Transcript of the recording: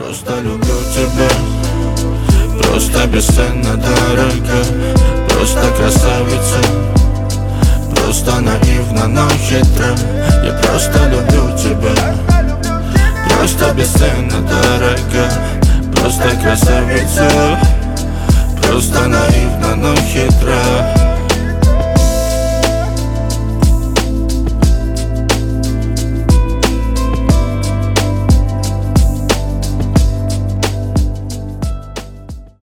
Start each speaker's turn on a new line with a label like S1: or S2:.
S1: Просто люблю тебя, просто бесценно дорого, просто красавица, просто наивна, но хитра. Я просто люблю тебя, просто бесценно дорого, просто красавица, просто наивна, но хитра.